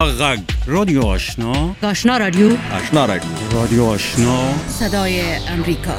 غگ رادیو آشنا، آشنا رادیو، آشنا رادیو، رادیو آشنا، صدای امریکا.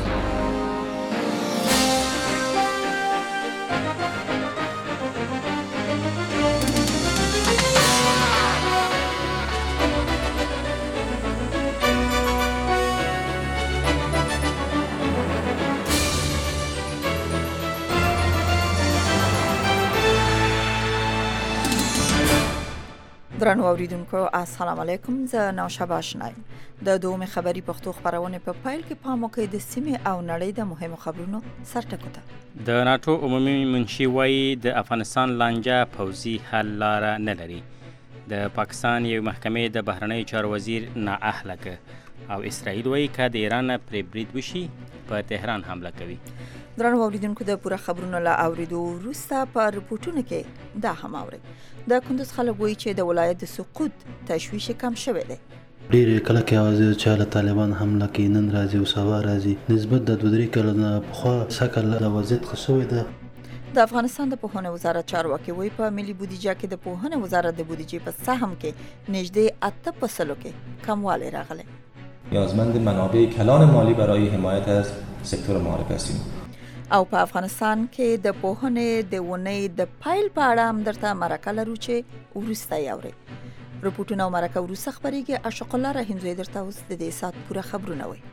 درنو اوریدونکو السلام علیکم. زه نوشابه آشنایم. د دومې خبری پښتو خبرونه په پایل کې پام وکړئ د سیمې او نړۍ د مهمو خبرونو سرټکو ته. د ناتو عمومي منشي وایي د افغانستان لانجه پوځي حل لاره نه لري. د پاکستان یو محکمې د بهرنیو چارو وزیر نااهله کړ او اسرائیل وایي که د ایران پرې برید وشي په تهران حمله کوي. درنو اوریدونکو د پوره خبرونو لا اوریدو وروسته په رپورټونو کې دا هم اوري. د کندوز خلک وایي چې د ولایت د سقوط تشویش کم شوی دی. ډېر کله کې اوازې چې له طالبان حمله کوي نن راځي او سبا راځي نسبت د 2-3 کلونو پخوا سکه له وضعیت ښه شوی ده. د افغانستان د پوهنې وزارت چارواکي وایي په ملي بودیجه کې د پوهنې وزارت د بودیجې په سهم کې نږدې 8% کې کموالی راغلی. نیازمند منابع کلان مالی برای حمایت از سکتور معارف هستیم. او په افغانستان کې د پوهنې د ونې د پایل په اړه هم درته مرکه لرو چې وروسته یې اورئ. رپورټونه او مرکه وروسته خبرېږي. اشق الله رحیمزی درته اوس د دې ساعت پوره خبرونه وایي.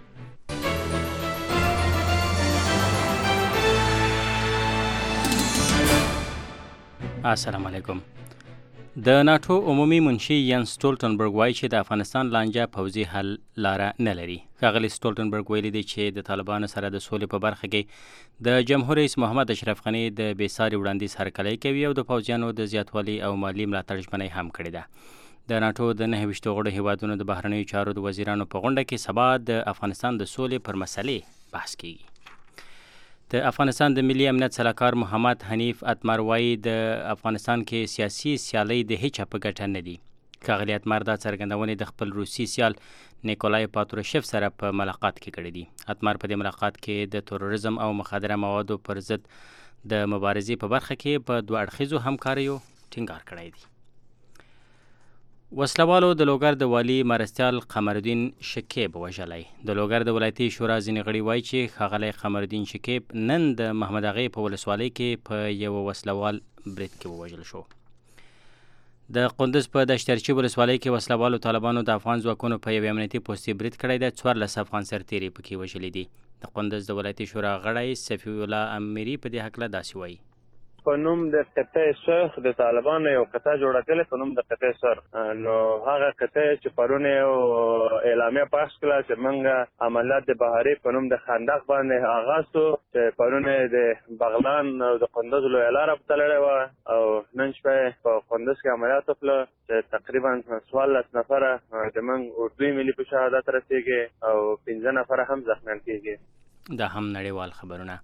السلام علیکم. د ناتو عمومي منشي ینس سټولټنبرګ وایي چې د افغانستان لانجه پوځي حل لاره نه لري. ښاغلي سټولټنبرګ ویلي دی چې د طالبانو سره د سولې په برخه کې د جمهور رئیس محمد اشرف غني د بېساري وړاندیز هرکلی کوي او د پوځیانو د زیاتوالي او مالي ملاتړ ژمنه هم کړې ده. د ناتو د 29 غړو هیوادونو د بهرنیو چارو د وزیرانو په غونډه کې سبا د افغانستان د سولې پر مسلې بحث کیږي. د افغانستان د ملي امنیت سلاکار محمد حنیف اتمر وایي د افغانستان کې سیاسي سیالۍ د هیچا په ګټه نه دي. ښاغلي اتمر دا څرګندونې د خپل روسي سیال نیکولای پاتروشیف سره په ملاقات کې کړې دي. اتمر په دې ملاقات کې د تروریزم او مخدره موادو پر ضد د مبارزې په برخه کې په 2 اړخیزو همکاریو ټینګار کړی دی. وسلوالو د لوګر د والي مرستیال قمرالدین شکیب وژلی. د لوګر د ولایتي شورا ځینې غړي وایي چې ښاغلی قمرالدین شکیب نن د محمد اغې په ولسوالۍ کې په یو وسلوال برید کې ووژل شو. د قندوز په دشترچي ولسوالۍ کې وسلوالو طالبانو د افغان ځواکونو په یو امنیتي پوستې برید کړی دی. 14 افغان سرتیري پکې وژلي دي. د قندوز د ولایتي شورا غړی صفی الله امیري په دې هکله داسې وایي. په نوم د قطع سرخ د طالبانو یو قطع جوړه کړې په نوم د قطع سرخ. نو هغه قطع چې پرونه یو اعلامیه پاس کړه چې موږ عملیات د بهاري په نوم د خندق باندې آغاز کړو چې پرونه د بغلان او د قندوز لویه لاره په تړلې وه او نن شپه په قندوز کې عملیات وکړه چې تقریبا 14 نفره د موږ اردوی ملي په شهادت رسېږي او 15 نفره هم زخمیان کېږي. دا هم نړیوال خبرونه.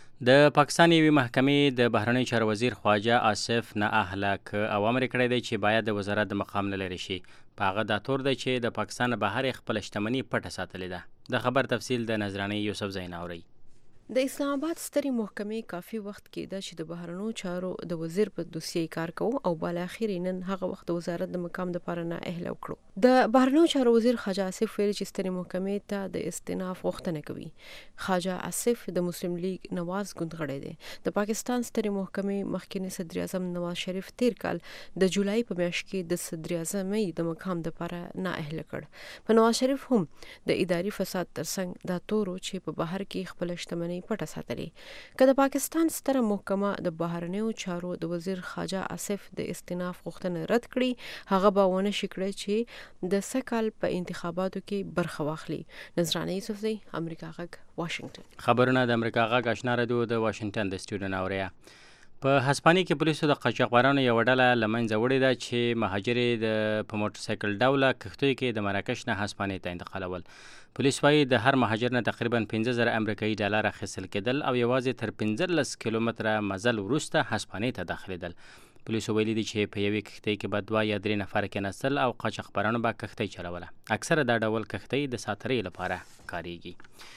د پاکستان یوې محکمې د بهرنیو چارو وزیر خواجه آصف نااهله ک او امر کړی دی چې باید د وزارت د مقام نه لرې شي. په هغه دا تور دی چې د پاکستان بهر خپل شتمني پټه ساتلې ده. د خبر تفصیل د نظرانې یوسف زین اوري. د اسلام آباد سترې محکمې کافي وخت کېده چې د بهرنیو چارو د وزیر په دوسیې کار کوو او بالا اخر نن هغه وخت د وزارت د مقام لپاره نااهله وکړو. د بهرنیو چارو وزیر خواجه آصف ویلي چې سترې محکمې ته د استئناف غوښتنه کوي. خواجه آصف د مسلم لیگ نواز ګوند غړی دی. د پاکستان سترې محکمې مخکنی صدر اعظم نواز شریف تیر کال د جولای په میاشت کې د صدر اعظمۍ د مقام لپاره نااهله کړ. په نواز شریف هم د اداري فساد ترڅنګ دا تورو چې په بهر کې خپل شتمنۍ پټه ساتلې. که د پاکستان ستره محکمه د بهرنیو چارو د وزیر خواجه آصف د استئناف غوښتنه رد کړي هغه به ونه شي کړی چې د سکال په انتخاباتو کې برخه واخلي. نظرانه یوسفزی، امریکا غږ، واشنگټن. خبرونه د امریکا غږ آشنا رادیو د واشنگټن د سټوډیو نه اوریا. په هسپانیا کې پولیسو د قاچاقبرانو یوه ډله له منځه وړې ده چې مهاجرې په موټرسایکل ډوله کښتیو کې د مراکش نه هسپانیې ته انتقالول. پولیس وایي د هر مهاجر نه تقریبا 15,000 امریکایي ډالر اخیستل کېدل او یوازې تر 15 کیلومتره مزل وروسته هسپانیې ته داخلېدل. پولیسو ویلي دي چې په یوې کښتۍ کې به 2 یا 3 نفره کېناستل او قاچاقبرانو به کښتۍ چلوله. اکثره دا ډول کښتۍ د ساترۍ لپاره کارېږي.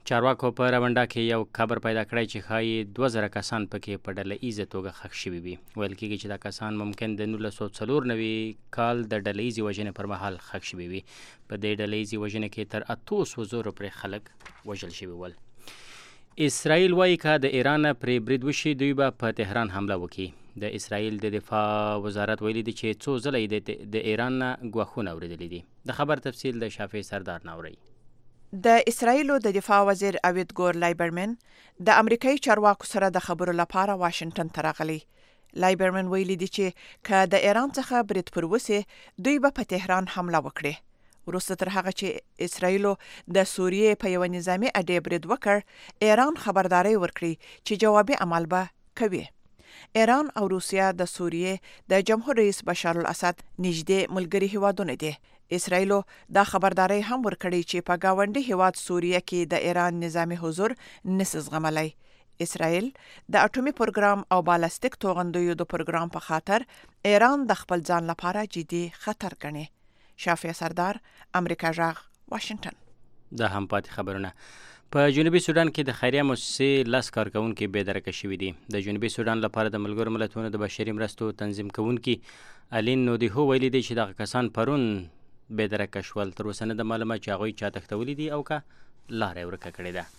چارواکو په راونډا کې یو خبر پیدا کړی چې ښایي 2000 کسان پکې په ډله ایزه توګه ښخ شوي وي. ویل کېږي چې دا کسان ممکن د 1994 کال د ډله ایزې وژنې پر مهال ښخ شوي وي. په دې ډله ایزې وژنې کې تر 800 پورې خلک وژل شوي ول. اسرائیل وایي که د ایران پرې برید وشي دوی به په تهران حمله وکړي. د اسرائیل د دفاع وزارت ویلي دی چې څو ځله یې د ایران نه ګواښونه اورېدلي دي. د خبر تفصیل د شافعي سردار نه اورئ. د اسرائیلو د دفاع وزیر اوید ګور لایبرمن د امریکایي چارواکو سره د خبرو لپاره واشنگټن ته راغلی. لایبرمن ویلي دی چې که د ایران څخه برید پر وسي دوی به په تهران حمله وکړي. وروسته تر هغه چې اسرائیلو د سوریې په یو نظامي اډې برید وکړ، ایران خبرداري ورکړي چې جوابي عمل به کوي. ایران او روسیه د سوریې د جمهور رئیس بشار الاسد نږدې ملګري هیوادونه دي. اسرائیلو دا خبرداري هم ورکړي چې په گاونډي هیواد سوریه کې د ایران نظامی حضور نس زغملای. اسرائیل د اټومي پروګرام او بالستیک توغندیو د پروګرام په خاطر ایران د خپل ځان لپاره جدي خطر ګڼي. شافعي سردار، امریکا جاغ، واشنگټن. دا هم پاتې خبرونه. په جنوبي سودان کې د خیریه مؤسسې 10 کارکونکي بېدرکه شوي دي. د جنوبي سودان لپاره د ملګرو ملتونو د بشري مرستو تنظیم کوونکي الین نودیهو ویلي دی چې دغه کسان پرون بېدرکه شول. تر اوسه نه ده معلومه چې هغوی چا تښتولي دي او که لاره یې ورکه کړې ده.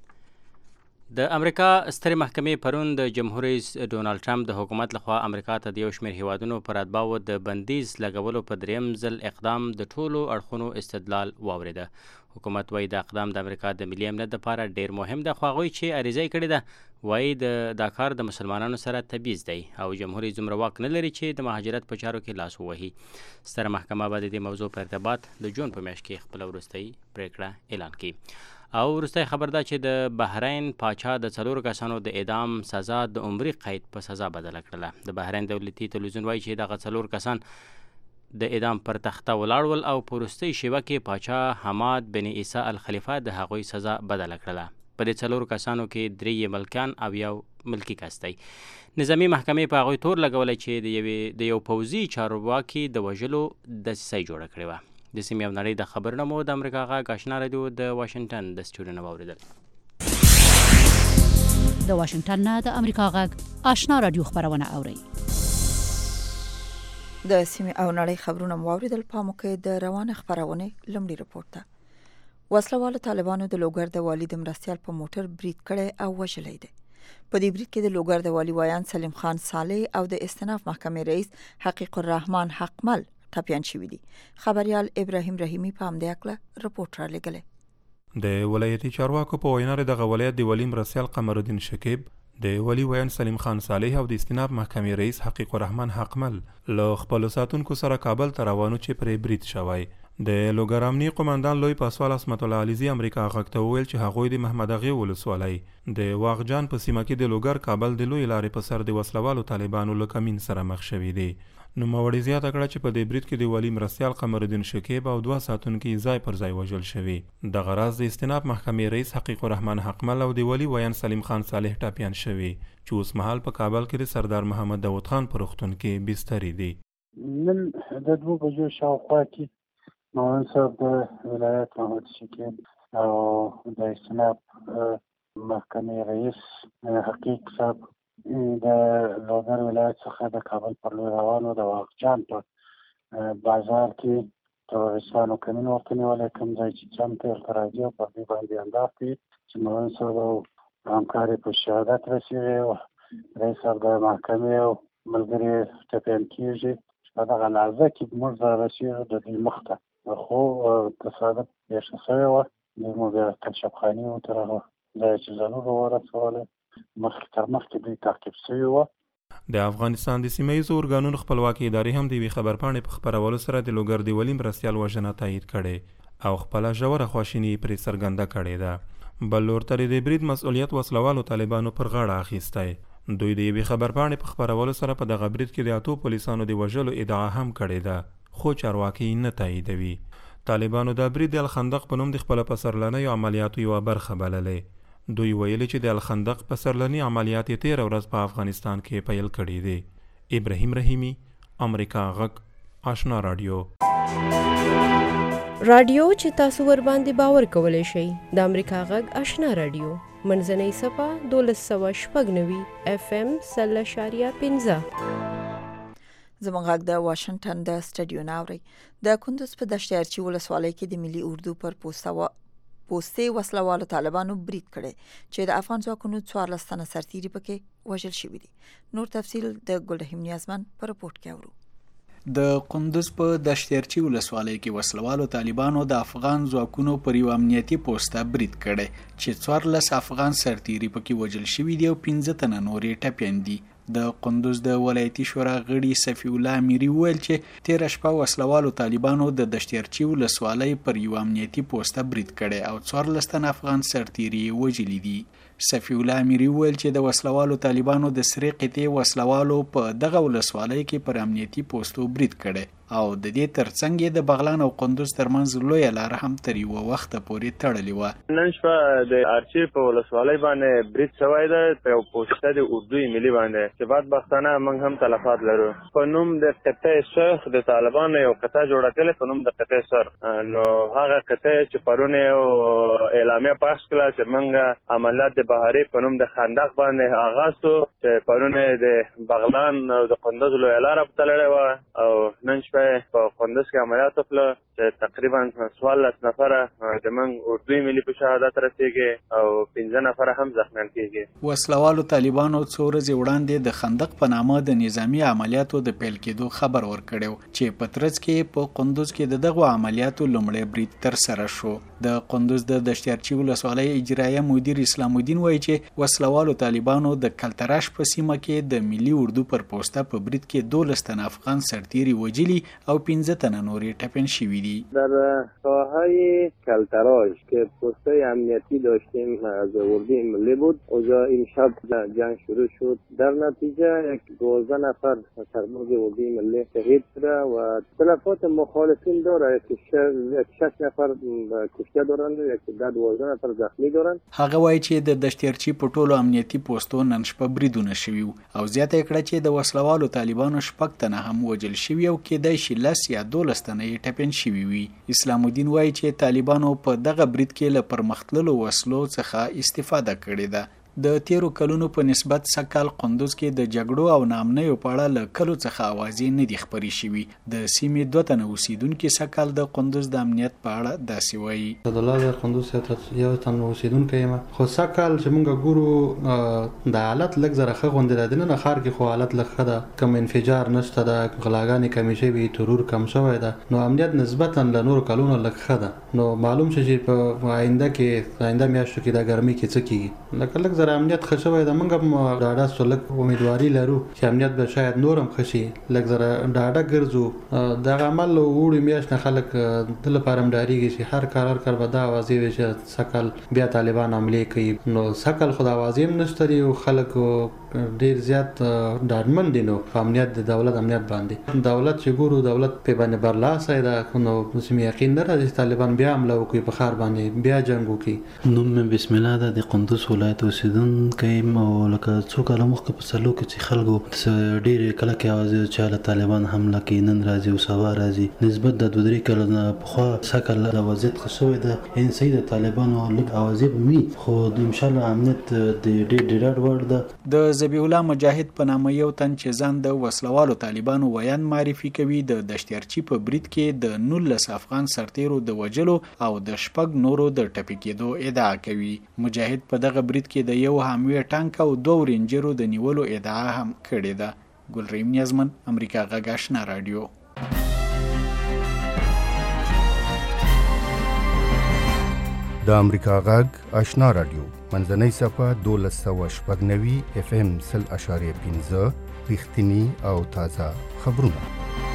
د امریکا سترې محکمې پرون د جمهور رئیس ډونالډ ټرمپ د حکومت لخوا امریکا ته د یو شمېر هیوادونو پر اتباعو د بندیز لګولو په دریم ځل اقدام د ټولو اړخونو استدلال واورېده. حکومت وایي دا اقدام د امریکا د ملي امنیت لپاره ډېر مهم ده، خو هغوی چې عریضه یې کړې ده وایي دا کار د مسلمانانو سره تبعیض دی او جمهور رئیس دومره واک نه لري چې د مهاجرت په چارو کې لاس ووهي. ستره محکمه به د دې موضوع په ارتباط د جون په میاشت کې خپله وروستۍ پرېکړه اعلان کړي. او وروستی خبر دا چې د بحرین پاچا د 4 کسانو د اعدام سزا د عمري قید په سزا بدله کړله. د بحرین دولتي تلویزیون وایي چې دغه 4 کسان د اعدام پر تخته ولاړ ول او په وروستۍ شیبه کې پاچا حماد بن عیسی الخلیفه د هغوی سزا بدله کړله. په دې 4 کسانو کې 3 ملکان او یو ملکي کس دی. نظامي محکمې په هغوی تور لګولی چې د یو پوځي چارواکي د وژلو دسیسه یې جوړه کړې وه. د سیمې او نړۍ د خبرونه مو د امریکا غږ آشنا راډیو د واشنگټن د سټوډیو نه واورېدل. د واشنگټن نه د امریکا غږ آشنا راډیو خبرونه اورئ. د سیمې او نړۍ خبرونه مو واورېدل. په موکه د روانه خبرونه لمړي رپورټ ده. وسلوال طالبانو د لوګر د والي د مرستيال په موټر برید کړي او وژلې ده. په دې برید کې د لوګر د والي وایان سلیم خان صالح او د استناف محکمې رئیس حقیق الرحمن حقمل ټپيان شوي دي. خبريال ابراهيم رحیمي په همدې اړه رپورټ را لګلې. د ولایتي چارواکو په وینا د ولایت د ولی مرستيال قمر الدین شکیب، د ولی ویان سلیم خان صالح او د استناف محکمې رئیس حقیق الرحمن حقمل له خپل ساتونکو سره کابل ته روانو چې پرې برید شوی. د لوګر امنیه قومندان لوی پاسوال اسمت الله علیزی امریکا غږ ته وویل چې هغوی د محمد اغه ولسوالۍ د واغجان په سیمه کې د لوګر کابل د لوی لارې په سر د وسلوالو طالبانو له کمین سره مخ شوي دي. نوموړي زیاته کړه چې په دې برید کې د ولی مرستيال قمر الدین شکیب او 2 ساتونکي ځای پر ځای وژل شوي. دغه راز د استناف محکمې رئیس حقیق الرحمن حقمل او د ولی ویان سلیم خان صالح ټپيان شوي چې اوس مهال په کابل کې د سردار محمد داود خان په روغتون کې بستري دي. نن د 2 بجو شاوخوا کې مولانا صاحب د ولایت محمد شکیب او د استناف محکمې رئیس حقیق صاحب د لوګر ولایت څخه د کابل پر لور روانو د واغجان په بازار کې ترورستانو کمین ورته نیولی، کوم ځای چې جام ته ورته راځي او پر دې باندې انداز کوي چې مولانا صاحب او همکار یې په شهادت رسېږي او رئیس صاحب د محکمې او ملګري ټپیان کېږي. په دغه لحظه کې موږ رسېږو د دوی مخ ته، خو تصادف پېښه شوې وه. دوی مو بیا کشفخانې و تر هغه ځایه چې ضرور ورسولی، تر مخکې دوی تعقیب شوي وه. د افغانستان د سیمه ییزو ارګانونو خپلواکي ادارې هم د یوې خبرپاڼې په خپرولو سره د لوګر د ولي مرستيال وژنه تایید کړې او خپله ژوره خواشیني پرې څرګنده کړې ده. بل لور ته د برید مسؤلیت وسلوالو طالبانو پر غاړه اخیستی. دوی د یوې خبرپاڼې په خپرولو سره په دغه برید کې د 8 پولیسانو د وژلو ادعا هم کړې ده، خو چارواکي نه تاییدوي. طالبانو دا برید د الخندق په نوم د خپل پسرلنیو عملیاتو یوه برخه بللې. دوی ویلي چې د الخندق پسرلني عملیات 13 ورځ په افغانستان کې پیل کړي دي. ابراهیم رحیمي، امریکا غږ آشنا راډیو. رادیو چې تاسو ور باندې باور کولای شئ د امریکا غږ آشنا رادیو منځنۍ صفه 1290 FM 0.15 زموږ غږ د واشنگټن د سټډیو ناوړي د کندوز په دشتیارچی ولسوالۍ کې د ملي اردو پر پوستې وسلوالو طالبانو برید کړي چې د افغان ځواکونو 14 تنه سرتیري پکې وژل شوي دي. نور تفصیل د ګلرحیم نیازمن په رپورت کې اورو. د کندوز په دشتیارچی ولسوالۍ کې وسلوالو طالبانو د افغان ځواکونو پر یو امنیتي پوسټه برید کړي چې 14 افغان سرتیري پکې وژل شوي دي او 15 تنه نورې ټپیان دي. د کندوز د ولایتي شورا غړي صفی الله امیری ویل چې 13 شپه وسلوالو طالبانو د دشتیارچی ولسوالۍ پر یو امنیتي پوسټه برید کړي او 14 تنه افغان سرتیري وژلي دي. صفی الله امیری ویل چې د وسلوالو طالبانو د سرې قطعې وسلوالو په دغه ولسوالۍ کې پر امنیتي پوسټو برید کړي او د دې ترڅنګ د بغلان او کندوز ترمنځ لوی لار هم تر یو وخت پورې تړلې و. نن شپه د ارچیف په ولسوالۍ باندې برید شوی دی په پوسټه د اردو ملي باندې چې بعد بختانه موږ هم تلفات لرو. په نوم د قطعه شیخ د طالبانو یو قطعه جوړه کړې په نوم د قطعه سر، نو هغه قطعه چې پرونه یو اعلامیه پاس کړه چې موږ عملیات د بهاري په نوم د خندق باندې آغاز شو چې پرونه د بغلان او د کندوز لوی لار په تللې و او نن په کندوز کې عملیات وکړه چې تقریبا 14 نفره د من اردوی ملي په شهادت رسیږي او 15 نفره هم زخمیان کیږي. وسلوالو طالبانو څو ورځې وړاندې د خندق په نامه د نظامی عملیاتو د پیل کېدو خبر ورکړیو چې په ترڅ کې په کندوز کې دغه عملیاتو لومړی برید تر سره شو. د کندوز د دشتیارچی ولسوالۍ اجرایه مدیر اسلام الدین وایي چې وسلوالو طالبانو د کلتراش په سیمه کې د ملي اردو پر پوسټه په برید کې 12 تنه افغان سرتیري وژلي او 15 تنه نورې ټپیان شوي دي. در ساحه کلتراش که پوسته امنیتی داشتیم از اردوی ملی بود، اونجا این شب جنگ شروع شد. در نتیجه 12 نفر سرباز اردوی ملی شهید شده و تلفات مخالفین داره که 6 نفر کشته دارند و 12 نفر زخمی دارند. هغه وایي چې د دشتیارچی په ټولو امنیتي پوسټو نن شپه بریدونه شوي او زیاته کړه چې د وسلوالو طالبانو شپږ تنه هم وژل شوي او کېدای شي 10 یا 12 تنه یې ټپیان شوي وي. اسلام الدین وایي چې طالبانو په دغه برید کې له پرمختللو وسلو څخه استفاده کړې ده. د 13 کلونو په نسبت سکل قندوز کې د جګړو او نامنیو په اړه له کلو څخه اوازې نه دي خپرې شوي. د سیمې 2 تنه اوسیدونکي سکل د قندوز د امنیت په اړه داسې وایي. د الله قندوز یو تنه اوسیدونکی یم خو سکل چې موږ ګورو د حالت لږ زره ښه غوندې ده نه ښار کې خو حالت لږ ښه ده، کم انفجار نشته ده، غلاګانې کمې شوي، ترور کم شوی ده، نو امنیت نسبتا له نورو کلونو لږ ښه ده. نو معلوم شي چې په آینده میاشتو کې د ګرمۍ کې څه کېږي. لکه لږ امنیت ښه شوی ده. موږ هم ډاډه سو لږ امیدواري لرو چې امنیت به شاید نور هم ښه شي. لږ زره ډاډه ګرځو. دغه عمل وړي میاشت نه خلک د لپاره هم ډارېږي چې هر کار به دا اوازې وي چې سکل بیا طالبان حملې کوي. نو سکل خو د اوازې هم نشته دي او خلک ډېر زیات ډاډمن دي. نو په امنیت د دولت امنیت باندې دولت چې ګورو دولت په باندې برلاسه ده، نو مسلم یقین نه راځي طالبان بیا حمله وکړي په ښار باندې بیا جنګ وکړي. نوم بسم الله ده د کندوز ولایت اوسیدونکی او لکه څو کاله مخکې په سلو کې چې خلکو ډېرې کله کې اوازې چې له طالبان حمله کوي نن راځي او سبا راځي نسبت د 2-3 کاله نه پخوا سکل د وضعیت ښه شوی ده. ان صحیح د طالبانو لږ اوازې به وي خو انشاءالله امنیت د ډېر وړ ده. د ذبیح الله مجاهد په نامه یو تن چې ځان د وسلوالو طالبانو ویان معرفي کوي د دشتیارچی په برید کې د 19 افغان سرتیرو د وژلو او د 6 نورو د ټپي کېدو ادعا کوي. مجاهد په دغه برید کې د یو حاموي ټانک او 2 رینجرو د نیولو ادعا هم کړې ده. ګلرحیم نیازمن، امریکا غږ آشنا رادیو. د امریکا غږ آشنا رادیو منځنۍ صفه 1290 FM 0.15 رښتینی او تازه خبرونه.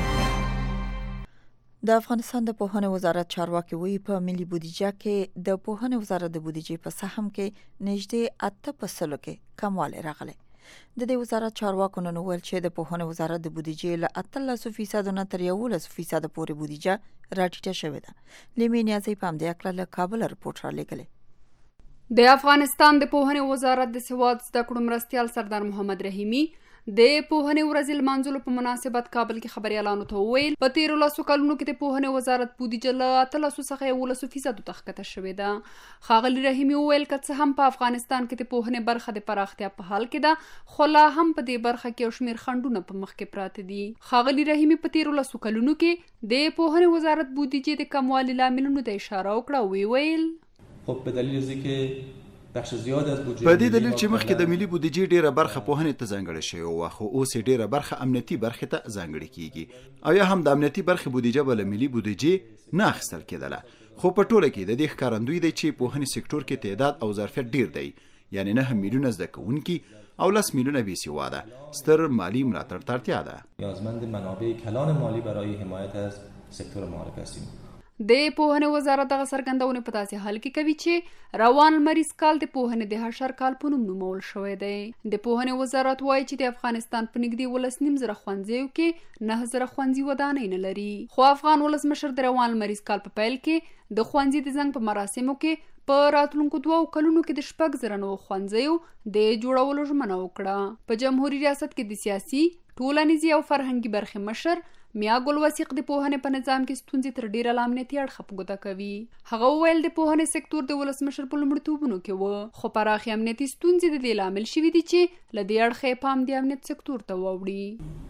د افغانستان د پوهنې وزارت چارواکي وایي په ملي بودیجه کې د پوهنې وزارت د بودیجې په سهم کې نږدې 8% کې کموالی راغلی. د دې وزارت چارواکو نن وویل چې د پوهنې وزارت د بودیجې له 18% نه تر 11% پورې بودیجه راټیټه شوې ده. لیمې نیازی په همدې اړه له کابل رپورټ رالیږلی. د افغانستان د پوهنې وزارت د سواد زده کړو مرستیال سردار محمد رحیمی د پوهنې ورځې لمانځلو په مناسبت کابل کې خبريالانو ته وویل په تیرو 10 کلونو کې د پوهنې وزارت بودیجه له 13 څخه 11% تخکته شوې ده. ښاغلي رحیمي وویل که څه هم په افغانستان کې د پوهنې برخه د پراختیا په حال کې ده خو لا هم په دې برخه کې یو شمېر خنډونه په مخ کې پراته دي. ښاغلي رحیمي په تیرو 10 کلونو کې د پوهنې وزارت بودیجه د کموالي لاملونو ته اشاره وکړه او ویل خب به دلیل اینکه بخش زیاد از بودجه په دې دلیل چې مخکې د ملي بودیجې ډیره برخه پوهنې ته ځانګړې شوې وه خو اوس ډیره برخه امنیتي برخې ته ځانګړې کیږي او یا هم د امنیتي برخې بودیجه بل ملي بودیجې نه اخیستل کېدله. خو په ټوله کې د دې ښکارندوی دی چې پوهنې سکتور کې تعداد او ظرفیت ډیر دی، یعنی 9 میلیونه زده کوونکي او 10 میلیونه بیسواده ستر مالی ملاتړ ته اړتیا ده. نیازمند منابع کلان مالی برای حمایت از سکتور معارف هستیم. د پوهنې وزارت دغه څرګندونه په داسې حال کې کوي چې روان لمریز کال د پوهنې د حشر کال په نوم نومول شوی دی. د پوهنې وزارت وایي چې د افغانستان په نږدې 19,000 ښوونځیو کې 9,000 ښوونځي ودانۍ نه لري. خو افغان ولسمشر د روان لمریز کال په پیل کې د ښوونځي د زنګ په مراسمو کې په راتلونکو 2 کلونو کې د 6,000 نوو ښوونځیو د جوړولو ژمنه وکړه. په جمهوریت ریاست کې د سیاسي، ټولنیزي او فرهنګي برخې مشر میا ګل وثیق د پوهنې په نظام کې ستونزې تر ډیره له امنیتي اړخه په ګوته کوي. هغه وویل د پوهنې سکتور د ولسمشر په لومړیتوبونو کې و خو پراخې امنیتي ستونزې د دې لامل شوي دي چې له دې اړخه پام د امنیت سکتور ته واوړي.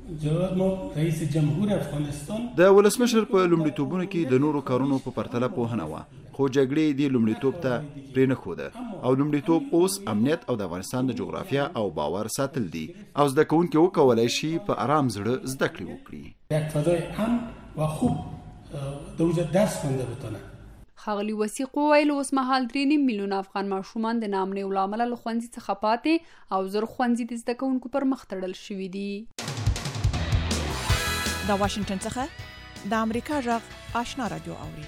رئیس جمهور افغانستان د ولسمشر په لومړیتوبونو کې د نورو کارونو په پرتله پوهنه وه خو جګړې د لومړیتوب ته پرې نه ښوده او لومړیتوب اوس امنیت او د افغانستان د جغرافیا او باور ساتل دي او زده کوونکي وکولای شي په آرام زړه زده کړې وکړي. یک فضای امن و خوب در وجود درس خونده بتونه. ښاغلي وثیق وویل اوس مهال 3.5 میلیونه افغان ماشومان د ناامنۍ له امله له ښوونځي څخه پاتې او زر ښوونځي د زده کوونکو پر مخ تړل شوي دي. د واشنگټن څخه د امریکا غږ آشنا رادیو اوري.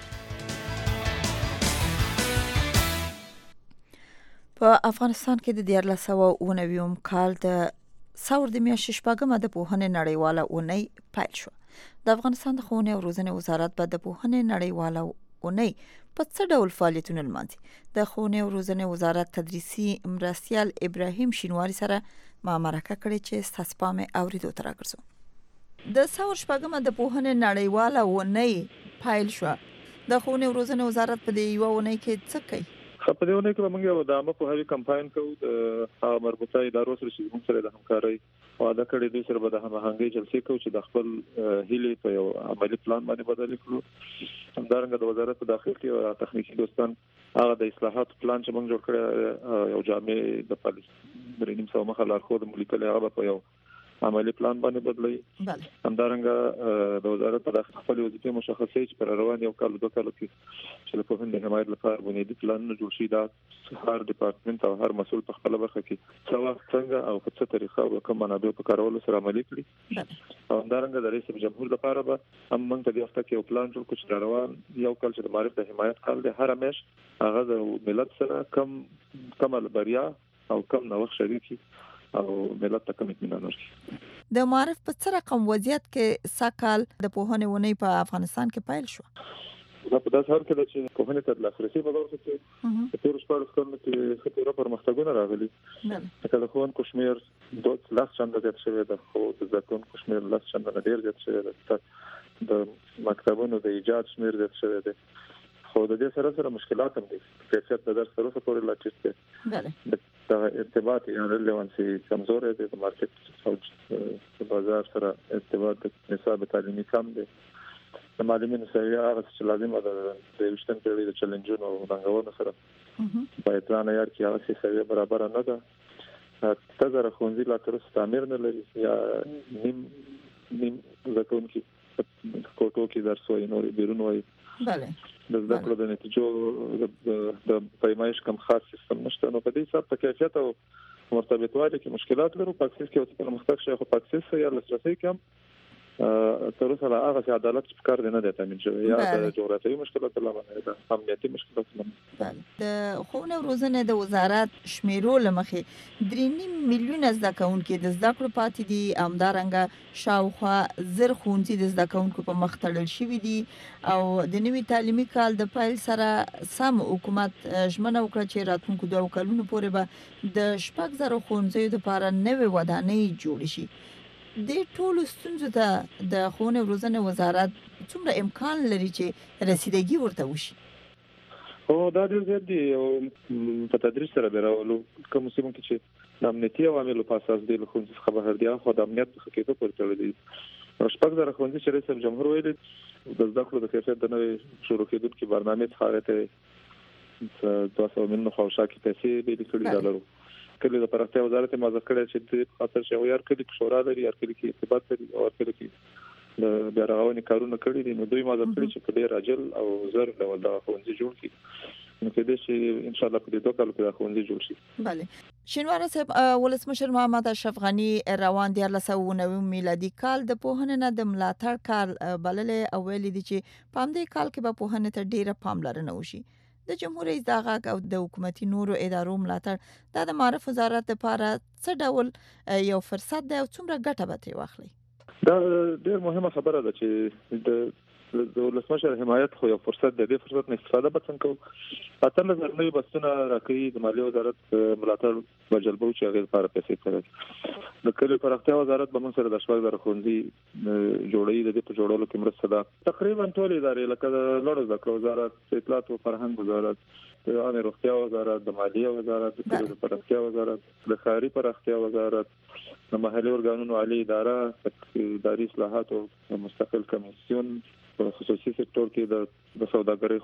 په افغانستان کې د 1499 کال د ثور د میاشتې شپږمه د پوهنې نړیواله اونۍ پیل شو. د افغانستان د ښوونې او روزنې وزارت به د پوهنې نړیواله اونۍ په څه ډول فعالیتونه لمانځي. د ښوونې او روزنې وزارت تدریسي مرستیال ابراهیم شینواری سره ما مرکه کړې چې ستاسو پام اوریدو ته راګرځو. د ثور شپږمه د پوهنې نړیواله اونۍ پیل شو. د ښوونې او روزنې وزارت په دې یو اونۍ کې څه کوي؟ په دې ونه کې موږ یو د عامه پوهاوي کمپاین کوو د مربوطه ادارو سره چې موږ سره د همکارۍ وعده کړې دوی سره به د هماهنګۍ جلسې کوو چې د خپل هیلې په یو عملی پلان باندې بدل کړو. همدارنګه د وزارت په داخل کې او تخنیکی دوستان هغه د اصلاحات پلان چې موږ جوړ کړی یو جامع د پالیسي درې سو مخه لارښود ملیکل هغه په یو عملی پلان باندې بدلوي. همدارنګه د وزارت په داخل خپل وظیفې مشخصې چې پر روان یو کال 2 کال کې چې له پوهنې د حمایت لپاره بنیادي پلانونه جوړ شي. دا هر ډپارټمنټ او هر مسؤل په خپل برخه کې څه وخت څنګه او په څه طریقه او کوم منابع په کارولو سره عملي کړي. او همدارنګه د رئیس جمهور لپاره به هم موږ په دې هفته کې یو پلان جوړ کړو چې روان یو کال چې د معرف د حمایت کال د هر میاشت هغه د ملت سره کم بریا او کم نوښت شریکي او ملت ته کوم اطمینان ورکړي. د معرف په څه رقم وضعیت کې ساکال د پوهنې ونې په افغانستان کې پیل شو؟ دا په داسې حال کې ده چې پوهنې ته د لاسرسي په برخه کې په تېرو 14 کلونو کې ښه تېره پرمختګونه راغلي. لکه د ښوونکو شمېر 10 چنده زیات شوی ده خو د زده کوونکو شمېر 10 چنده نه ډېر زیات شوی ده. د مکتبونو د ایجاد شمېر زیات شوی دی خو د دې سره مشکلات هم دي. کیفیت د درس سره پورې لا چیرته د ارتباط یا ریلیونسي کمزور دی. د مارکیټ او د بازار سره ارتباط د نصاب تعلیمي کم دی. د معلمینو سویه هغه چې لازمه ده د 20 پیړۍ د چیلنجونو او ننګونو سره په اطلاع معیار کې هغه سویه برابر نه ده. تزره ښوونځي لا تر اوسه تعمیر نه لري یا نیم زده کوونکي کوټو کې درس وایي نور بیرون وایي. د زده کړو د نتیجو د پیمایش کم خاص سیستم نشته. نو په دې حساب په کیفیت او مرتبطوالي کې مشکلات لرو. پاکستان کې اوس په مختلف شي خو پاکستان یا لاسرسي کم تر اوسه لا هغه عدالت په کار نه دی تامین شوی یا د جغرافیایي مشکلاتو لامل د امنیتي مشکلاتو لامل. د ښوونې او روزنې د وزارت شمیرو لمخې 3.5 میلیونه زده کوونکي د زده کړو پاتې دي، همدارنګه شاوخوا 1000 ښوونځي د زده کوونکو په مخ تړل شوي دي او د نوي تعلیمي کال د پیل سره سم حکومت ژمنه وکړه چې راتلونکو 2 کلونو پورې به د 6000 ښوونځیو لپاره نوې ودانۍ جوړې شي. د ټولو ستونزو ته د ښوونې او روزنې وزارت څومره امکان لري چې رسیدګي ورته وشي؟ دا ډېر زیات دي او په تدریج سره به راولو. کوم څه ممکن چې د امنیتي عواملو په اساس د ښوونځي څخه بهر دي خو د امنیت څخه کېدو پورې تړلي دي. 6000 ښوونځي چې رئیس جمهور ویلي د زده کړو د کیفیت د نوې شروع کېدونکې برنامې څخه هغه ته 200 میلیون خواوشا کې پیسې به لیکلي دلارو. کله د پراختیا وزارت مازه کړی چې د خاطر شوی هر کلی شورا لري، هر کلی کې ارتباط لري او هر کلی کې د بیا رغونې کارونه کړی دي. نو دوی مازه کړی چې په ډیر عاجل او زر ډول دا ښوونځي جوړ کړي. نو کېدای شي ان شاء الله په دې 2 کالو کې دا ښوونځي جوړ شي. بله شینواره صاحب، ولسمشر محمد اشرف غنی روان 1990 میلادي کال د پوهنې نه د ملاتړ کال بللې او ویلي دي چې په همدې کال کې به پوهنې ته ډیره پاملرنه وشي. د جمهور رئیس د غاګ او د حکومتي نورو ادارو ملاتړ د معرف وزارت لپاره څه ډول یو فرصت دی او څومره ګټه به ترې واخلي؟ دا ډېر مهمه خبره ده چې د ولسمشر حمایت خو یو فرصت دی. د فرصت نه استفاده به څنګه کوو؟ اتل نظرنوي بسونه راکړي د مالیې وزارت ملاتړ بجلبو چې هغه لپاره پیسې کړي. د کلیو پراختیا وزارت به موږ سره د 6000 ښوونځي جوړوي. د دې په جوړولو کې مرسته ده. تقریبا ټول ادارې لکه د لوړو زده کړو وزارت، اطلاعات او فرهنګ وزارت، د عامه روغتیا وزارت، د مالیې وزارت، د کلیو پراختیا وزارت، د ښاري پراختیا وزارت، د محلي ارګانونو عالی اداره، اداري اصلاحات او مستقل کمیسیون، په خصوصي سکتور کې د سوداګرۍ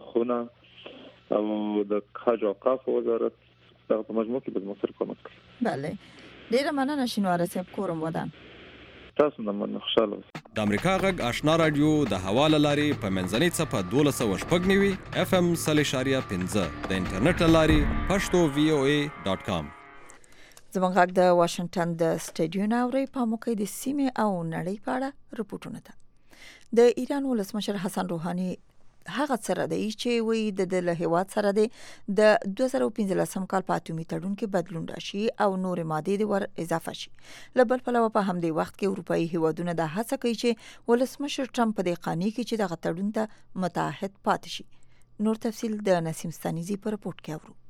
خونه او د خارج اوقاف وزارت دا په مجموع کې به موږ سره کومک کوي. بله ډیره مننه شینواره صاحب، کورم ودان. تاسو نه مننه، خوشاله اوسئ. د امریکا غږ آشنا رادیو د حواله لاري په منځنۍ صفه 1290 FM 0.15 د انټرنیټ لاري pashto.voa.com. زموږ غږ د واشنگټن د سټډیو ناوړي په موقع د سیمې او نړۍ په اړه رپورټونه ده. د ایران ولسمشر حسن روحاني هغه سره دی چې وی د له هیواد سره د 2015 کال په اتمی تړون کې بدلون راشي او نور ماده ور اضافه شي. لبل پلوه په همدې وخت کې اروپאי هیوادونه د هڅه کوي چې ولسمشر ټرمپ په دې قانون کې چې د تړون ته متعهد پاتې شي. نور تفصيل د نسیم ستانیزي په رپورت کې اورو.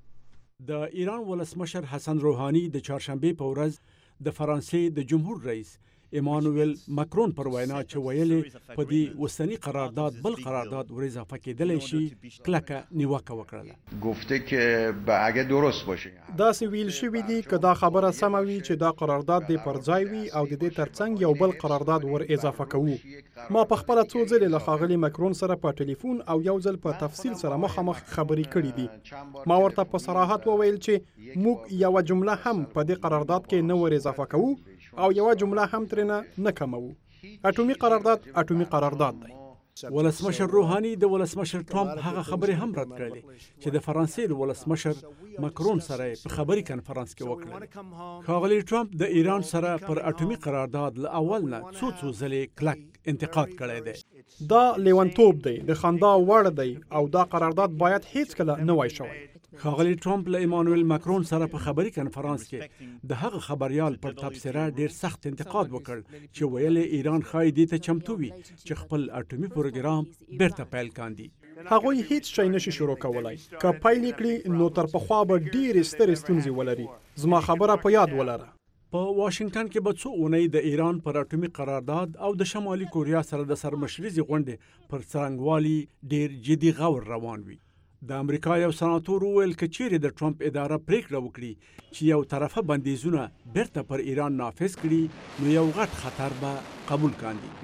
د ایران ولسمشر حسن روحاني د چهارشنبه په ورځ د فرانسې د جمهور رئیس ایمانوئل ماکرون پر وینا چې ویلي په دې وسنی قرارداد بل قرارداد ور اضافه کېدلی شي کلکه نیوکه وکړه. گفته که به اگه درست باشه دا سویل شوی دی که دا خبره سمه وي چې دا قرارداد د پر ځای وي او د دې ترڅنګ یو بل قرارداد ور اضافه کوو. ما په خپل څو ځله له ښاغلي ماکرون سره په ټلیفون او یو ځل په تفصیل سره مخامخ خبرې کړې دي. ما ورته په صراحت وویل چې موږ یو جمله هم په دې قرارداد کې نه ور اضافه کوو او یو جمله هم ترنه نه کمو. اټومي قرارداد اټومي قرارداد دی. ولسمشر روحاني د ولسمشر ټرمپ هغه خبرې هم رد کړې چې د فرانسې ولسمشر ماکرون سره په خبري کانفرنس کې وکړه. ښاغلي ټرمپ د ایران سره پر اټومي قرارداد ل اول نه څو ځلې کلک انتقاد کړی دی. دا لیونتوب دی، د خندا وړ دی او دا قرارداد باید هیڅ کله نه وای شوی. ښاغلي ټرمپ له ایمانوئل ماکرون سره په خبري کانفرنس کې د هغه خبريال پر تبصره ډیر سخت انتقاد وکړ چې ویل ایران خای دي ته چمتو وي چې خپل اټومي پروګرام بیرته پیل کاندي. هغه هیڅ شي نشي شروع کولای. که پیل کړي نو تر پخوا به ډیر ستر ستونزې ولري. زما خبره په یاد ولره. په واشنگټن کې به څو اونۍ د ایران پر اټومي قرارداد او د شمالي کوریا سره د سرمشريزي غونډې پر څرنګوالي ډیر جدي غور روان وي. د امریکا یو سناتور ویل چې چیرې د ټرمپ اداره پریکړه وکړي چې یو طرفه بندیزونه بیرته پر ایران نافذ کړي نو یو غټ خطر به قبول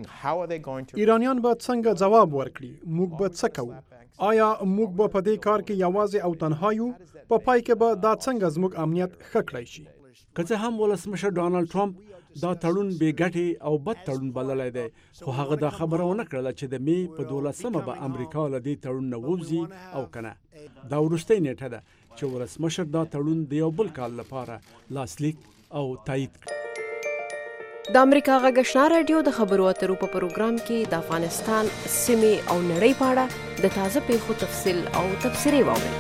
کاندي. ایرانیان به څنګه جواب ورکړي؟ موږ به څه کوو؟ آیا موږ به په دې کار کې یوازې او تنها یو؟ په پای کې به دا څنګه زموږ امنیت ښه کړی شي؟ که څه هم ولسمشر ډانلډ ټرمپ دا تړون بې ګټې او بد تړون بللی دی، خو هغه دا خبره ونه کړله چې د می په 12مه به امریکا له دې تړون نه ووځي او که نه. دا وروستۍ نیټه ده چې ولسمشر دا تړون د یو بل کال لپاره لاسلیک او تایید کړي. د امریکا غږ آشنا رادیو د خبرو اترو په پروګرام کې د افغانستان سیمې او نړۍ په اړه د تازه پیښو تفصیل او تبصرې واورئ.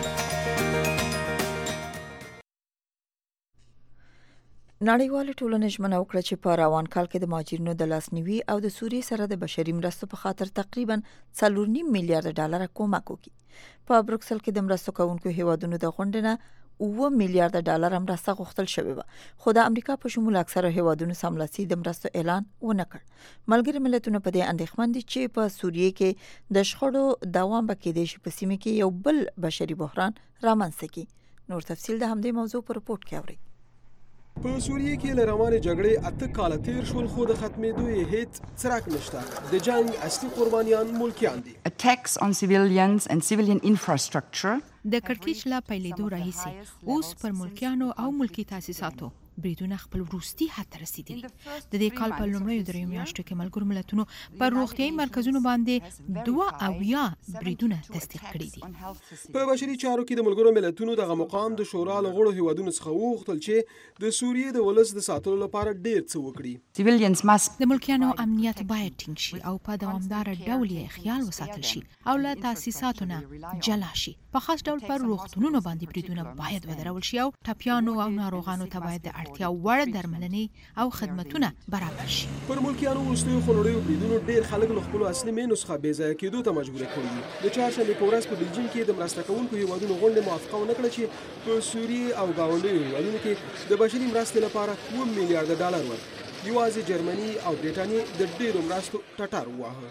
نړیواله ټولنه ژمنه وکړه چې په روان کال کې د مهاجرینو د لاسنیوي او د سوریې سره د بشري مرستو په خاطر تقریبا 4.5 میلیارډ ډالر کومک وکړي. په بروکسل کې د مرستو کوونکو هیوادونو د غونډې نه 9 میلیارډ ډالر مرسته غوښتل شوې و، خو د امریکا په شمول اکثره هیوادونو سملاسي د مرستو اعلان ونه کړ. ملګري ملتونه په دې اندېښمن دي چې په سوریې کې د شخړو دوام به کېدای شي په سیمه کې یو بل بشري بحران رامنځته کړي. نور تفصیل د همدې موضوع پر رپورت کې اورئ. په سوریې کې له روانې جګړې 8 کاله تیر شول، خو د ختمېدو یې هیڅ څرک نشته. د جنگ اصلي قربانیان ملکیان دي. Attacks on civilians and civilian infrastructure د کړکېچ لا پیلېدو راهیسې اوس پر ملکیانو او ملکی تاسیساتو بریدونه خپل وروستي حد ته رسیدلي. د دې کال په لومړیو دریو میاشتو کې ملګرو ملتونو پر روغتیايي مرکزونو باندې 72 بریدونه تصدیق کړي دي. په بشري چارو کې د ملګرو ملتونو دغه مقام د شورا له غړو هیوادونو څخه وغوښتل چې د سوریې د ولس د ساتلو لپاره ډېر څه وکړي. د ملکیانو امنیت باید ټینګ شي او په دوامدار ډول یې خیال وساتل شي او له تاسیساتو نه جلا شي. په خاص ډول پر روغتونونو باندې بریدونه باید ودرول شي او ټپیانو او ناروغانو ته باید اړتیا وړ درملنې او خدمتونه برابر شي. پر ملکیانو وروستیو خونړیو بریدونو ډېر خلک له خپلو اصلي مینو څخه بې ځایه کېدو ته مجبوره کړي دي. د چهارشنبې په ورځ په بلجیم کې د مرسته کوونکو هیوادونو غونډې موافقه ونه کړه چې په سوریې او ګاونډیو هیوادونو کې د بشري مرستې لپاره 2 میلیارډ ډالر ورکړي. یوازې جرمني او برېټانیا د ډېرو مرستو ټټر وواهه.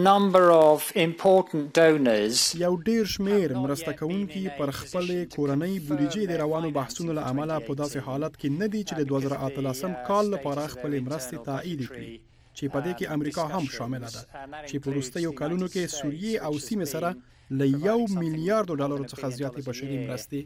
یو ډېر شمېر مرسته کوونکي پر خپل کورنۍ بودیجې د روانو بحثونو له امله په داسې حالت کې نه دي چې د 2018 کال لپاره خپل مرستې تایید کړي، چې په دې کې امریکا هم شامله ده، چې په وروستیو کلونو کې سوریې او سیمې سره له 1 میلیارډ ډالرو څخه زیاتې بشري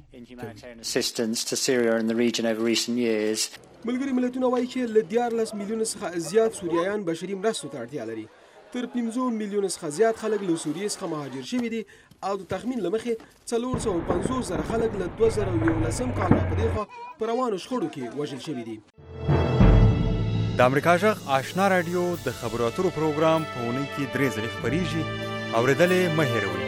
مرستې. ملګري ملتونه وایي چې له 14 میلیونه څخه زیات سوریایان بشري مرستو ته اړتیا لري. تر 15 میلیونه څخه زیات خلک له سوریې څخه مهاجر شوي دي او د تخمین له مخې 450 زره خلک له 2011 کال په دې خوا په روانو شخړو کې وژل شوي دي. د امریکا غږ آشنا رادیو د خبرو اترو پروګرام په اونۍ کې 3 ځلې خپرېږي. اورېدل مه هېروئ.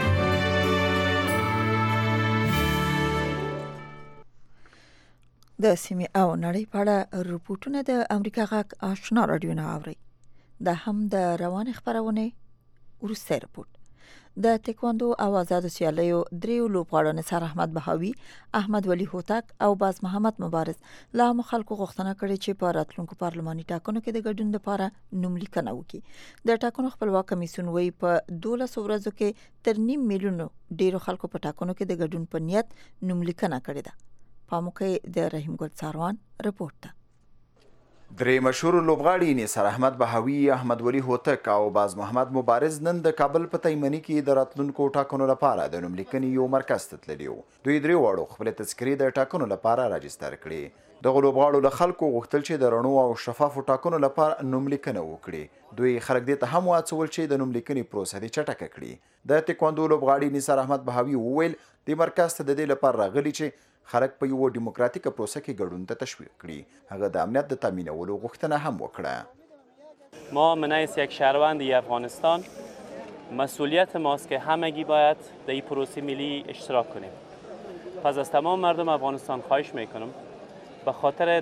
د سیمې او نړۍ په اړه رپورټونه د امریکا غږ آشنا رادیو نه اورئ. دا هم د روانې خپرونې وروستی رپورټ. د تکواندو او آزادو سیالیو دریو لوبغاړو نثار احمد بهاوي، احمد ولی هوتک او باز محمد مبارز له عامو خلکو غوښتنه کړې چې په راتلونکو پارلماني ټاکنو کې د ګډون لپاره نوملیکنه وکړي. د ټاکنو خپلواک کمیسیون وایي په 12 ورځو کې تر 9 میلیونو ډیرو خلکو په ټاکنو کې د ګډون په نیت نوملیکنه کړې ده. پاموکې د رحیم ګل څاروان رپورټ ده. درې مشهور لوبغاړي نثار احمد بهاوي، احمد ولی هوتک او باز محمد مبارز نن د کابل په تیمني کې د راتلونکو ټاکنو لپاره د نوملیکنې یو مرکز ته تللي وو. دوی درې واړو خپل تذکرې د ټاکنو لپاره راجستر کړې. دغه لوبغاړو له خلکو غوښتل چې د رڼو او شفافو ټاکنو لپاره نوملیکنه وکړي. دوی خلک دې ته هم وهڅول چې د نوملیکنې پروسه دې چټکه کړي. د تکواندو لوبغاړي نثار احمد بهاوي وویل د مرکز ته د دې لپاره راغلي چې خلک په یو دیموکراتیکه پروسه کې ګډون ته تشویق کړي. هغه د امنیت د تامینولو غوښتنه هم وکړه. ما من حیث یک شهروند افغانستان مسئولیت ماست که همگی باید در این پروسه ملی اشتراک کنیم. پس از تمام مردم افغانستان خواهش میکنم به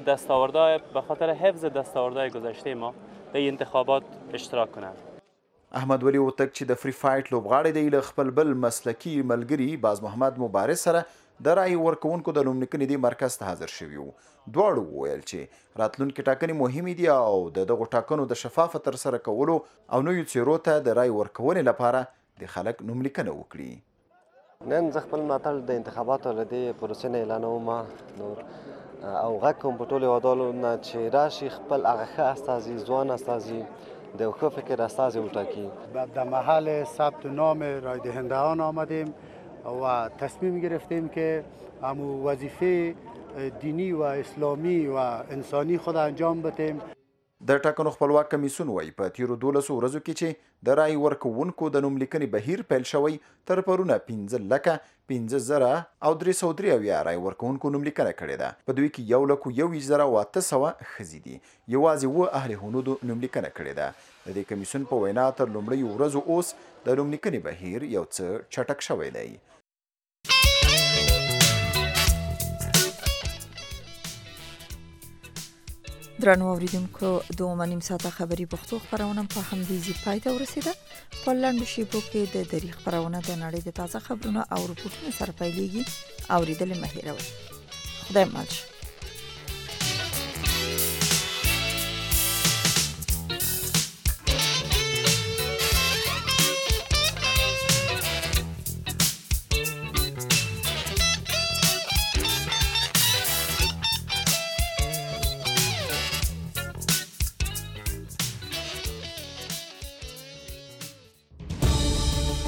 خاطر حفظ دستاوردهای گذشته ما در این انتخابات اشتراک کنند. احمد ولی هوتک چې د فری فایټ لوبغاړی دی له خپل بل مسلکی ملګري باز محمد مبارز سره د رای ورکوونکو د نوملیکنې دې مرکز ته حاضر شوي وو. دواړو وویل چې راتلونکي ټاکنې مهمې دي او د دغو ټاکنو د شفافه ترسره کولو او نویو څیرو ته د رای ورکونې لپاره د خلک نوملیکنه وکړي. نن زه خپل ملاتړ د انتخاباتو له دې پروسې نه اعلانوم او غږ کوم په ټولو هیوادوالو نه چې راشي خپل هغه ښه استازي، ځوان استازي، د یو ښه فکر استازي وټاکي. در محل ثبت نام رای دهندگان آمدیم و تصمیم گرفتیم که وظیفه دینی و اسلامی و انسانی خود انجام بدیم. د ټاکنو خپلواک کمیسیون وایي په تیرو 12 ورځو کې چې د رای ورکوونکو د نوملیکنې بهیر پیل شوی تر پرونه 15,000 او 303 رای ورکوونکو نوملیکنه کړې ده. په دوی کې 1,08,800 ښځې دي. یوازې 7 اهل هنود نوملیکنه کړې ده. د دې کمیسیون په وینا تر لومړیو ورځو اوس د نوملیکنې بهیر یو څه چټک شوی دی. درنو اوریدونکو 2 نیم ساعته خبری پښتو خبرونه په همدې ځای پای ته ورسیده. په لاندې شیبو کې د دری خبرونه د نړۍ د تازه خبرونو او رپورټونو سره پیلېږي. اوریدل مه هېروئ. خدای مل شه.